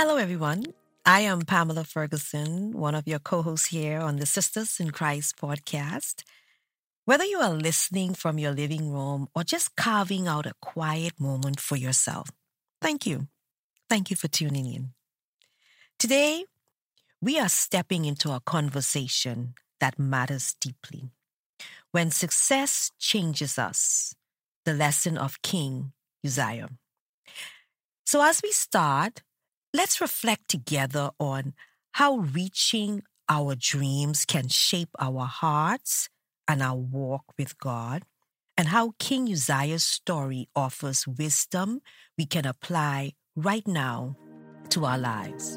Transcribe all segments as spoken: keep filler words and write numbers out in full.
Hello, everyone. I am Pamela Ferguson, one of your co-hosts here on the Sisters in Christ podcast. Whether you are listening from your living room or just carving out a quiet moment for yourself, thank you. Thank you for tuning in. Today, we are stepping into a conversation that matters deeply. When success changes us, the lesson of King Uzziah. So as we start, let's reflect together on how reaching our dreams can shape our hearts and our walk with God, and how King Uzziah's story offers wisdom we can apply right now to our lives.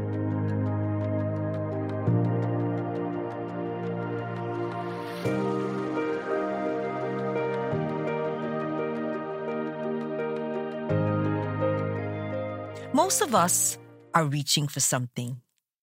Most of us are reaching for something.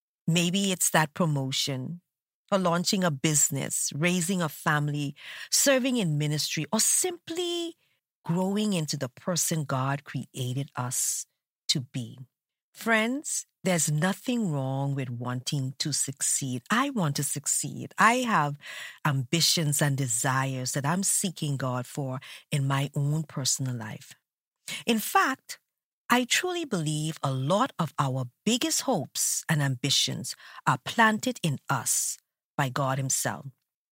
Maybe it's that promotion, or launching a business, raising a family, serving in ministry, or simply growing into the person God created us to be. Friends, there's nothing wrong with wanting to succeed. I want to succeed. I have ambitions and desires that I'm seeking God for in my own personal life. In fact, I truly believe a lot of our biggest hopes and ambitions are planted in us by God Himself.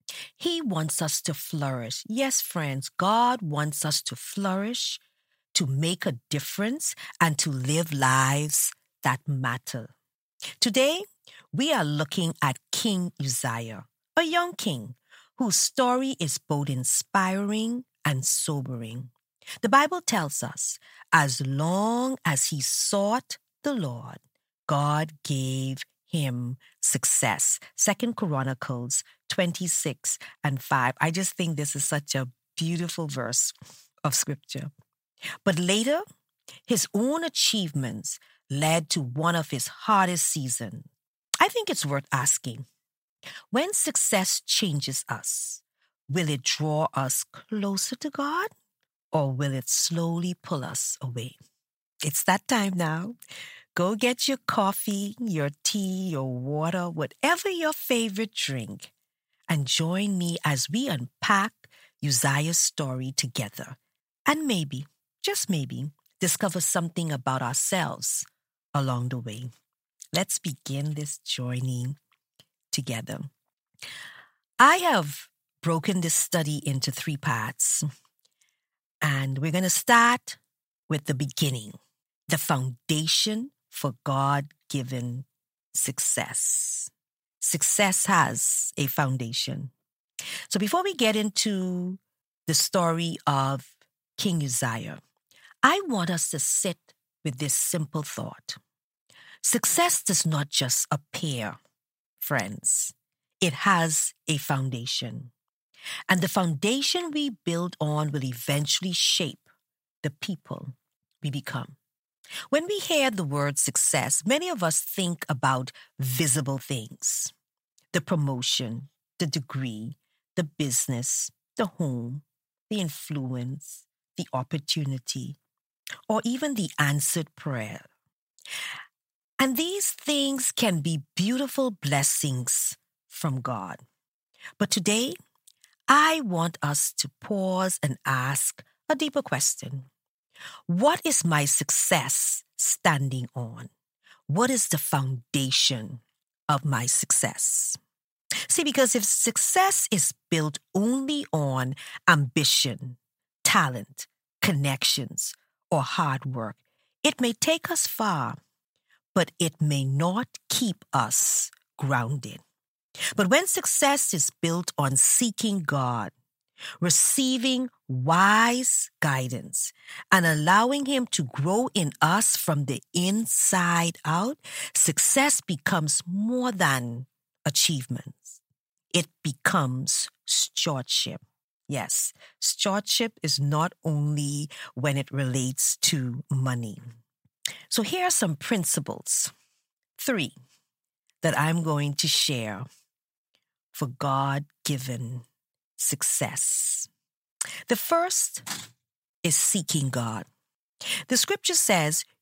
He wants us to flourish. Yes, friends, God wants us to flourish, to make a difference, and to live lives that matter. Today, we are looking at King Uzziah, a young king whose story is both inspiring and sobering. The Bible tells us, as long as he sought the Lord, God gave him success. Second Chronicles twenty-six and five. I just think this is such a beautiful verse of scripture. But later, his own achievements led to one of his hardest seasons. I think it's worth asking, when success changes us, will it draw us closer to God? Or will it slowly pull us away? It's that time now. Go get your coffee, your tea, your water, whatever your favorite drink, and join me as we unpack Uzziah's story together. And maybe, just maybe, discover something about ourselves along the way. Let's begin this journey together. I have broken this study into three parts. And we're going to start with the beginning, the foundation for God-given success. Success has a foundation. So before we get into the story of King Uzziah, I want us to sit with this simple thought. Success does not just appear, friends. It has a foundation. And the foundation we build on will eventually shape the people we become. When we hear the word success, many of us think about visible things. The promotion, the degree, the business, the home, the influence, the opportunity, or even the answered prayer. And these things can be beautiful blessings from God. But today, I want us to pause and ask a deeper question. What is my success standing on? What is the foundation of my success? See, because if success is built only on ambition, talent, connections, or hard work, it may take us far, but it may not keep us grounded. But when success is built on seeking God, receiving wise guidance, and allowing Him to grow in us from the inside out, success becomes more than achievements. It becomes stewardship. Yes, stewardship is not only when it relates to money. So here are some principles, three, that I'm going to share for God-given success. The first is seeking God. The scripture says,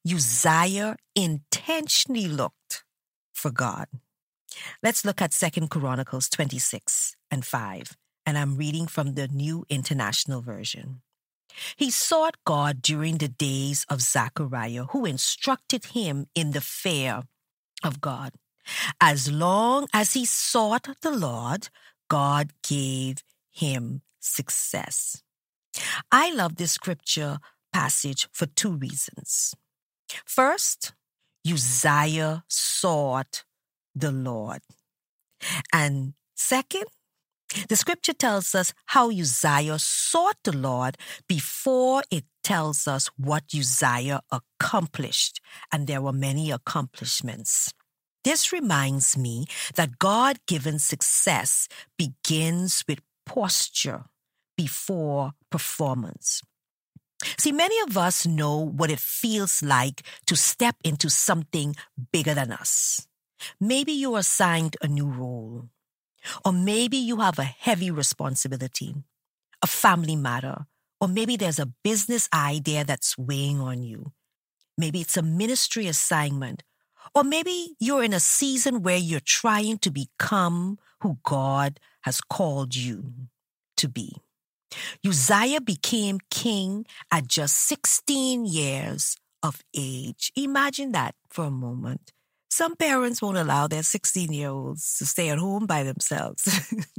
Uzziah intentionally looked for God. Let's look at Second Chronicles twenty-six and five, and I'm reading from the New International Version. He sought God during the days of Zechariah, who instructed him in the fear of God. As long as he sought the Lord, God gave him success. I love this scripture passage for two reasons. First, Uzziah sought the Lord. And second, the scripture tells us how Uzziah sought the Lord before it tells us what Uzziah accomplished. And there were many accomplishments. This reminds me that God-given success begins with posture before performance. See, many of us know what it feels like to step into something bigger than us. Maybe you are assigned a new role. Or maybe you have a heavy responsibility, a family matter, or maybe there's a business idea that's weighing on you. Maybe it's a ministry assignment, or maybe you're in a season where you're trying to become who God has called you to be. Uzziah became king at just sixteen years of age. Imagine that for a moment. Some parents won't allow their sixteen-year-olds to stay at home by themselves.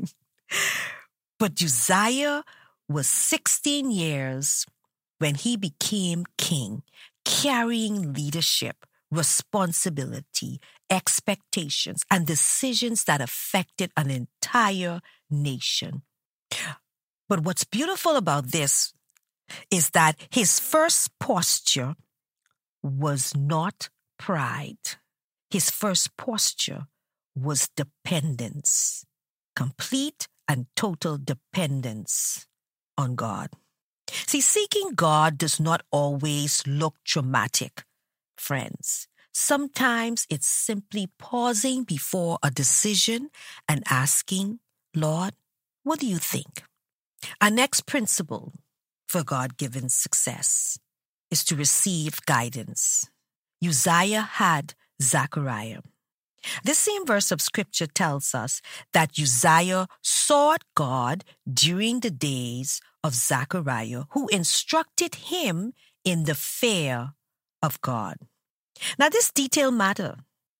But Uzziah was sixteen years when he became king, carrying leadership, responsibility, expectations, and decisions that affected an entire nation. But what's beautiful about this is that his first posture was not pride. His first posture was dependence, complete and total dependence on God. See, seeking God does not always look dramatic, friends. Sometimes it's simply pausing before a decision and asking, Lord, what do you think? Our next principle for God-given success is to receive guidance. Uzziah had Zechariah. This same verse of scripture tells us that Uzziah sought God during the days of Zechariah, who instructed him in the fear of God. Now, this detail matters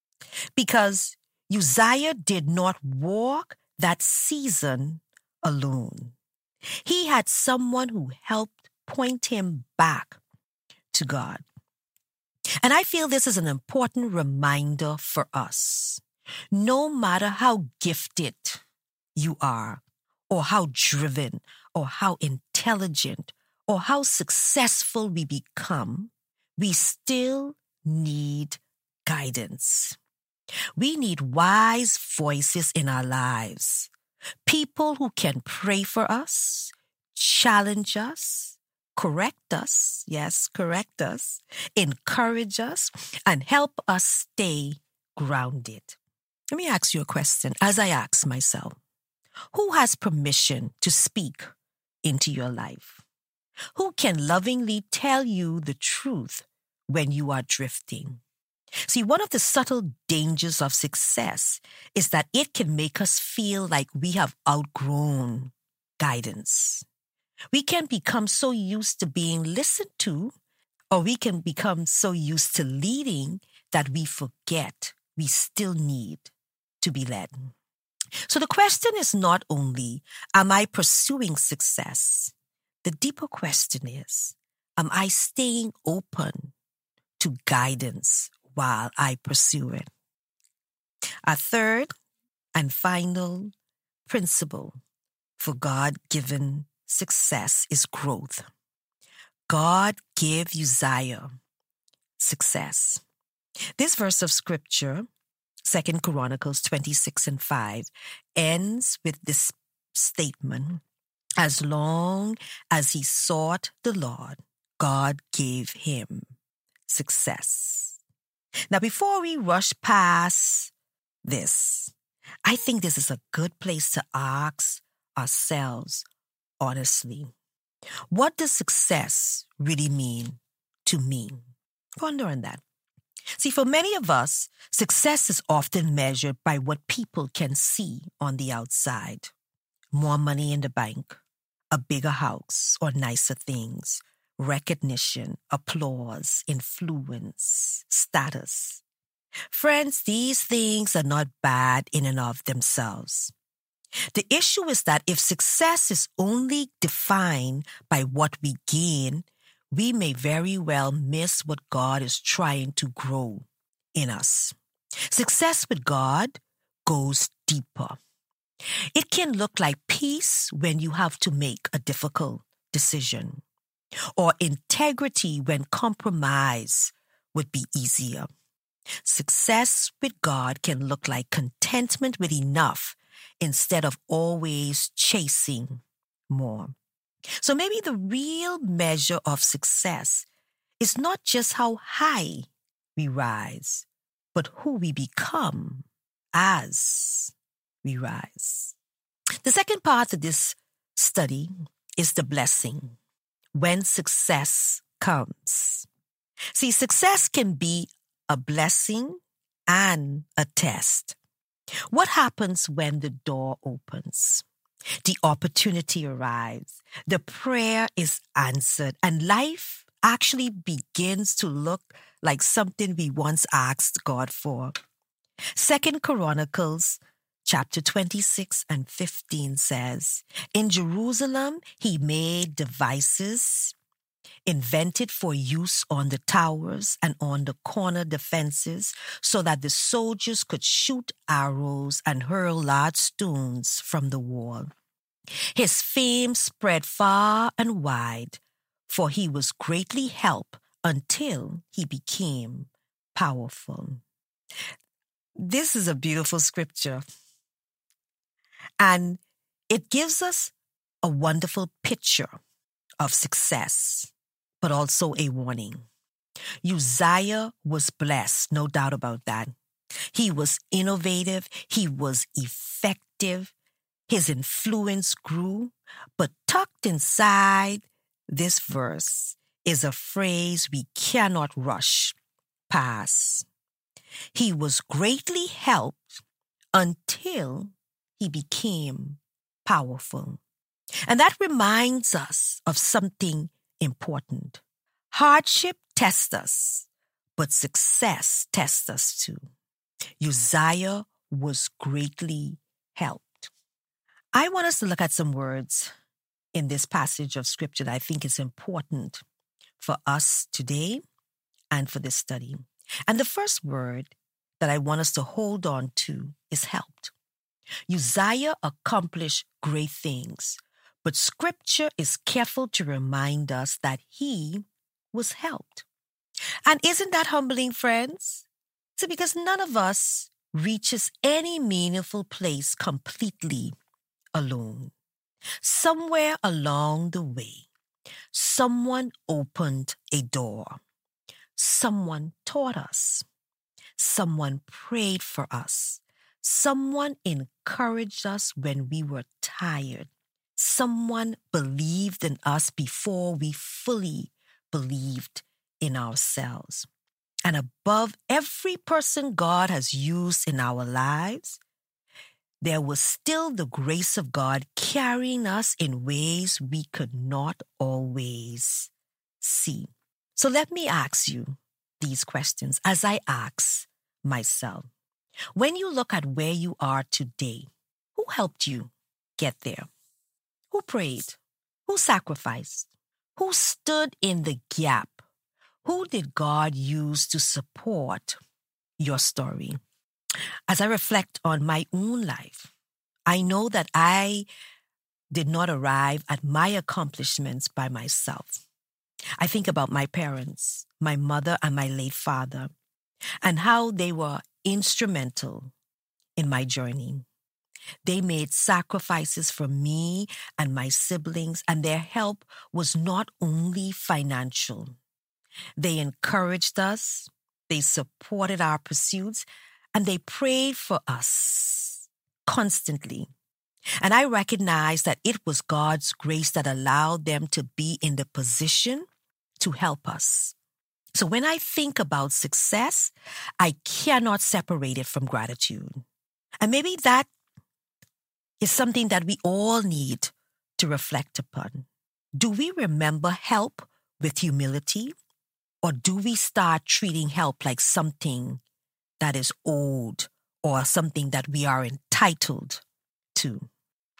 because Uzziah did not walk that season alone. He had someone who helped point him back to God. And I feel this is an important reminder for us. No matter how gifted you are, or how driven, or how intelligent, or how successful we become, we still need guidance. We need wise voices in our lives. People who can pray for us, challenge us, correct us, yes, correct us, encourage us, and help us stay grounded. Let me ask you a question as I ask myself. Who has permission to speak into your life? Who can lovingly tell you the truth when you are drifting? See, one of the subtle dangers of success is that it can make us feel like we have outgrown guidance. We can become so used to being listened to, or we can become so used to leading that we forget we still need to be led. So the question is not only, am I pursuing success? The deeper question is, am I staying open to guidance while I pursue it? Our third and final principle for God-given success is growth. God gave Uzziah success. This verse of scripture, Second Chronicles twenty-six and five, ends with this statement: as long as he sought the Lord, God gave him success. Now, before we rush past this, I think this is a good place to ask ourselves honestly, what does success really mean to me? Ponder on that. See, for many of us, success is often measured by what people can see on the outside. More money in the bank, a bigger house or nicer things, recognition, applause, influence, status. Friends, these things are not bad in and of themselves. The issue is that if success is only defined by what we gain, we may very well miss what God is trying to grow in us. Success with God goes deeper. It can look like peace when you have to make a difficult decision, or integrity when compromise would be easier. Success with God can look like contentment with enough instead of always chasing more. So maybe the real measure of success is not just how high we rise, but who we become as we rise. The second part of this study is the blessing, when success comes. See, success can be a blessing and a test. What happens when the door opens? The opportunity arrives, the prayer is answered, and life actually begins to look like something we once asked God for. Second Chronicles chapter twenty-six and fifteen says, "In Jerusalem he made devices invented for use on the towers and on the corner defenses so that the soldiers could shoot arrows and hurl large stones from the wall. His fame spread far and wide, for he was greatly helped until he became powerful." This is a beautiful scripture, and it gives us a wonderful picture of success, but also a warning. Uzziah was blessed, no doubt about that. He was innovative, he was effective, his influence grew, but tucked inside this verse is a phrase we cannot rush past. He was greatly helped until he became powerful. And that reminds us of something important. Hardship tests us, but success tests us too. Uzziah was greatly helped. I want us to look at some words in this passage of scripture that I think is important for us today and for this study. And the first word that I want us to hold on to is helped. Uzziah accomplished great things, but scripture is careful to remind us that he was helped. And isn't that humbling, friends? So because none of us reaches any meaningful place completely alone. Somewhere along the way, someone opened a door. Someone taught us. Someone prayed for us. Someone encouraged us when we were tired. Someone believed in us before we fully believed in ourselves. And above every person God has used in our lives, there was still the grace of God carrying us in ways we could not always see. So let me ask you these questions as I ask myself. When you look at where you are today, who helped you get there? Who prayed? Who sacrificed? Who stood in the gap? Who did God use to support your story? As I reflect on my own life, I know that I did not arrive at my accomplishments by myself. I think about my parents, my mother and my late father, and how they were instrumental in my journey. They made sacrifices for me and my siblings, and their help was not only financial. They encouraged us, they supported our pursuits, and they prayed for us constantly. And I recognize that it was God's grace that allowed them to be in the position to help us. So when I think about success, I cannot separate it from gratitude. And maybe that is something that we all need to reflect upon. Do we remember help with humility, or do we start treating help like something that is owed or something that we are entitled to?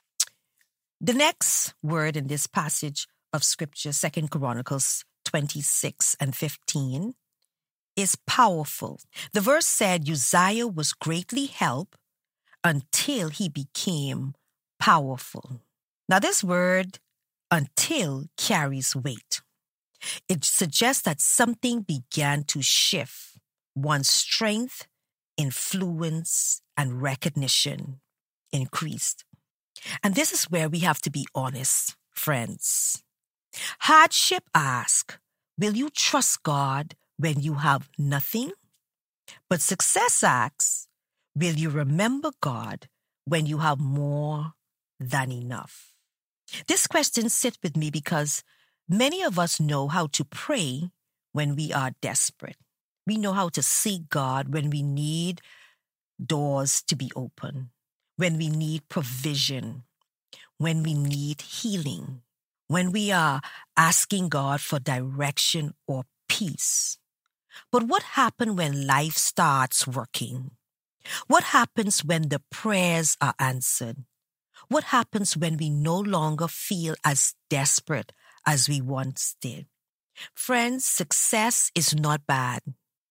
The next word in this passage of Scripture, Second Chronicles twenty-six and fifteen, is powerful. The verse said Uzziah was greatly helped until he became powerful. Now this word, until, carries weight. It suggests that something began to shift. One's strength, influence, and recognition increased. And this is where we have to be honest, friends. Hardship asks, will you trust God when you have nothing? But success asks, will you remember God when you have more than enough? This question sits with me because many of us know how to pray when we are desperate. We know how to seek God when we need doors to be open, when we need provision, when we need healing, when we are asking God for direction or peace. But what happens when life starts working? What happens when the prayers are answered? What happens when we no longer feel as desperate as we once did? Friends, success is not bad.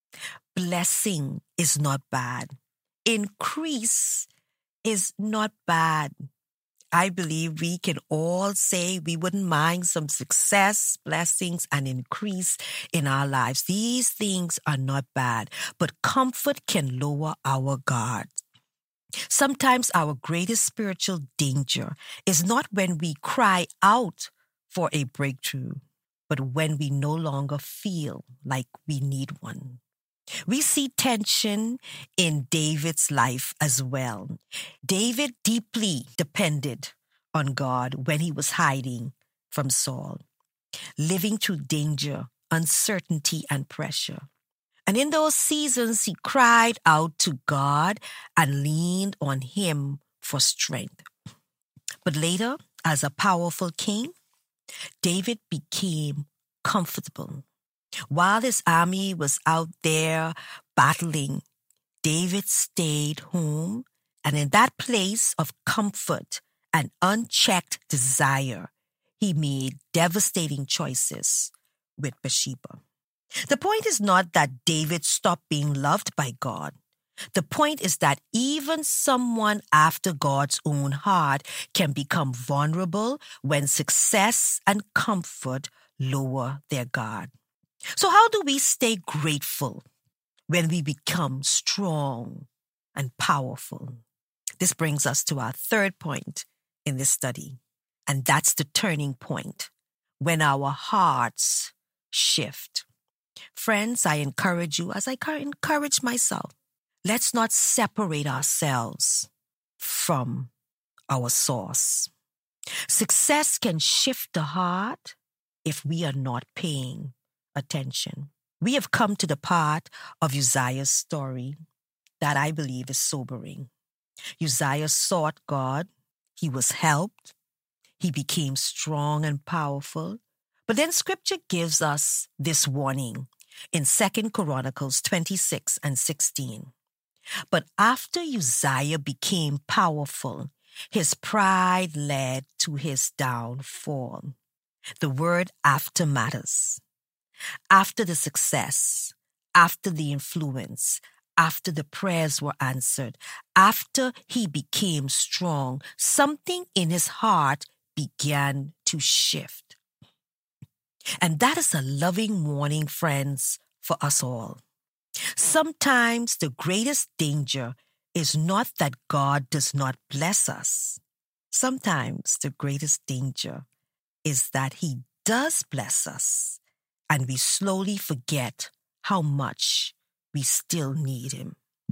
Blessing is not bad. Increase is not bad. I believe we can all say we wouldn't mind some success, blessings, and increase in our lives. These things are not bad, but comfort can lower our guard. Sometimes our greatest spiritual danger is not when we cry out for a breakthrough, but when we no longer feel like we need one. We see tension in David's life as well. David deeply depended on God when he was hiding from Saul, living through danger, uncertainty, and pressure. And in those seasons, he cried out to God and leaned on him for strength. But later, as a powerful king, David became comfortable. While his army was out there battling, David stayed home, and in that place of comfort and unchecked desire, he made devastating choices with Bathsheba. The point is not that David stopped being loved by God. The point is that even someone after God's own heart can become vulnerable when success and comfort lower their guard. So how do we stay grateful when we become strong and powerful? This brings us to our third point in this study, and that's the turning point, when our hearts shift. Friends, I encourage you, as I encourage myself, let's not separate ourselves from our source. Success can shift the heart if we are not paying attention. We have come to the part of Uzziah's story that I believe is sobering. Uzziah sought God. He was helped. He became strong and powerful. But then Scripture gives us this warning in Second Chronicles twenty-six and sixteen. But after Uzziah became powerful, his pride led to his downfall. The word after matters. After the success, after the influence, after the prayers were answered, after he became strong, something in his heart began to shift. And that is a loving warning, friends, for us all. Sometimes the greatest danger is not that God does not bless us. Sometimes the greatest danger is that he does bless us, and we slowly forget how much we still need him.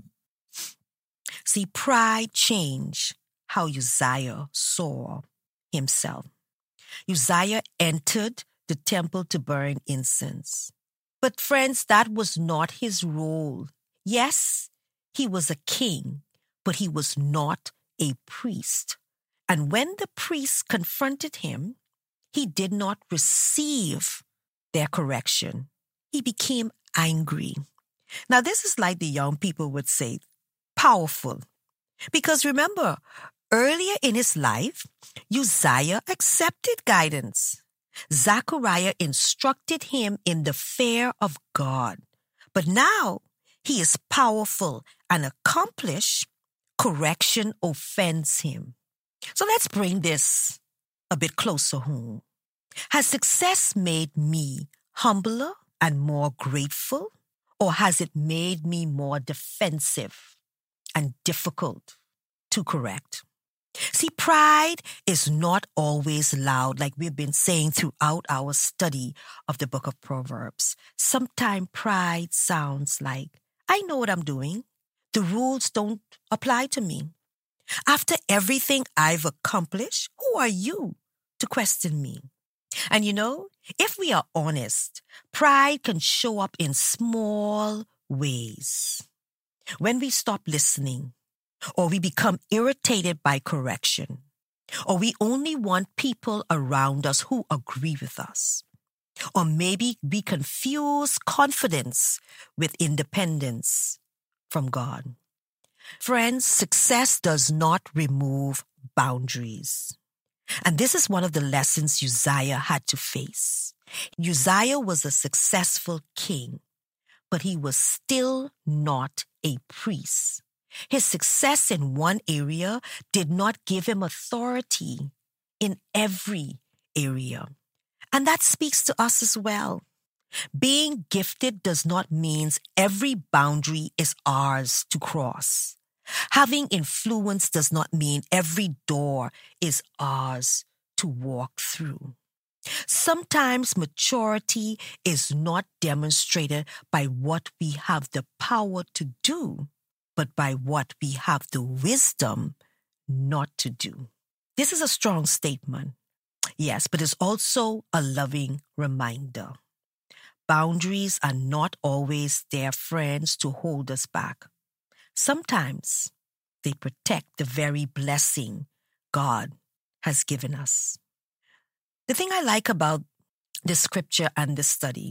See, pride changed how Uzziah saw himself. Uzziah entered the temple to burn incense. But friends, that was not his role. Yes, he was a king, but he was not a priest. And when the priests confronted him, he did not receive their correction. He became angry. Now, this is like the young people would say, powerful. Because remember, earlier in his life, Uzziah accepted guidance. Zechariah instructed him in the fear of God. But now he is powerful and accomplished. Correction offends him. So let's bring this a bit closer home. Has success made me humbler and more grateful? Or has it made me more defensive and difficult to correct? See, pride is not always loud, like we've been saying throughout our study of the book of Proverbs. Sometimes pride sounds like, I know what I'm doing. The rules don't apply to me. After everything I've accomplished, who are you to question me? And you know, if we are honest, pride can show up in small ways. When we stop listening, or we become irritated by correction, or we only want people around us who agree with us, or maybe we confuse confidence with independence from God. Friends, success does not remove boundaries. And this is one of the lessons Uzziah had to face. Uzziah was a successful king, but he was still not a priest. His success in one area did not give him authority in every area. And that speaks to us as well. Being gifted does not mean every boundary is ours to cross. Having influence does not mean every door is ours to walk through. Sometimes maturity is not demonstrated by what we have the power to do, but by what we have the wisdom not to do. This is a strong statement, yes, but it's also a loving reminder. Boundaries are not always there, friends, to hold us back. Sometimes they protect the very blessing God has given us. The thing I like about the scripture and the study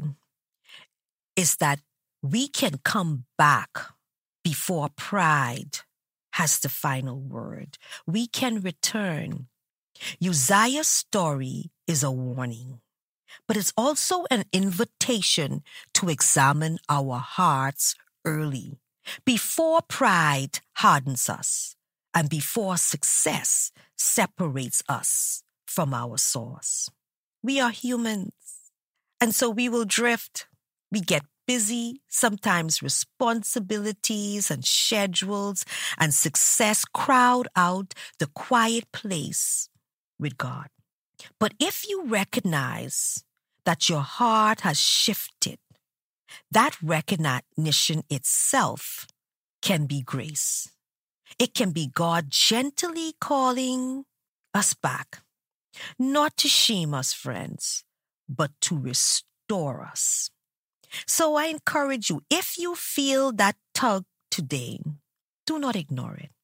is that we can come back before pride has the final word. We can return. Uzziah's story is a warning, but it's also an invitation to examine our hearts early, before pride hardens us and before success separates us from our source. We are humans, and so we will drift. We get busy, sometimes responsibilities and schedules and success crowd out the quiet place with God. But if you recognize that your heart has shifted, that recognition itself can be grace. It can be God gently calling us back, not to shame us, friends, but to restore us. So I encourage you, if you feel that tug today, do not ignore it.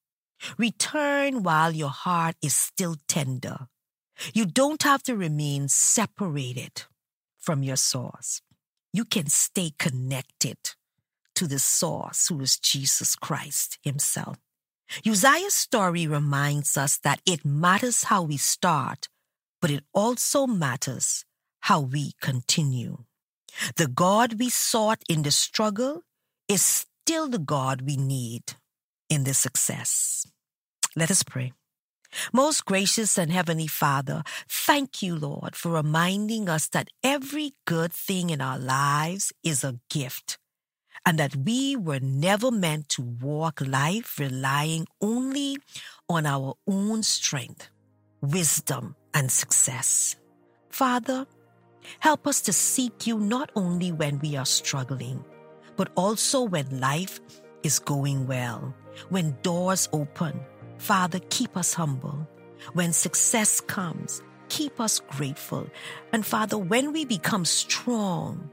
Return while your heart is still tender. You don't have to remain separated from your source. You can stay connected to the source, who is Jesus Christ himself. Uzziah's story reminds us that it matters how we start, but it also matters how we continue. The God we sought in the struggle is still the God we need in the success. Let us pray. Most gracious and heavenly Father, thank you, Lord, for reminding us that every good thing in our lives is a gift, and that we were never meant to walk life relying only on our own strength, wisdom, and success. Father, help us to seek you not only when we are struggling, but also when life is going well, when doors open. Father, keep us humble. When success comes, keep us grateful. And Father, when we become strong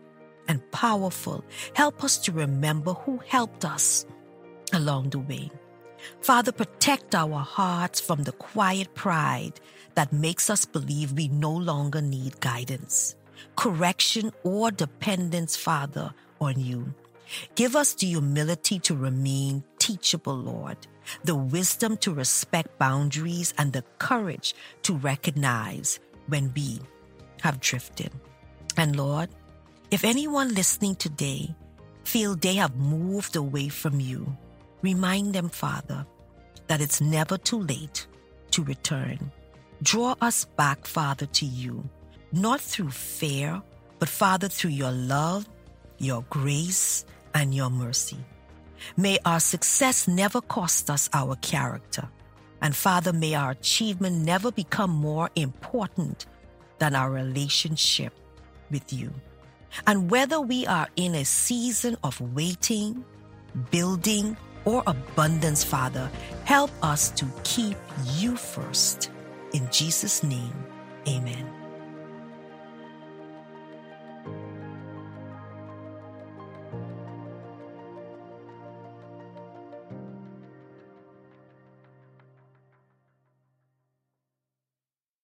and powerful. Help us to remember who helped us along the way. Father, protect our hearts from the quiet pride that makes us believe we no longer need guidance, correction, or dependence, Father, on you. Give us the humility to remain teachable, Lord, the wisdom to respect boundaries, and the courage to recognize when we have drifted. And Lord, if anyone listening today feel they have moved away from you, remind them, Father, that it's never too late to return. Draw us back, Father, to you, not through fear, but Father, through your love, your grace, and your mercy. May our success never cost us our character. And Father, may our achievement never become more important than our relationship with you. And whether we are in a season of waiting, building, or abundance, Father, help us to keep you first. In Jesus' name, amen.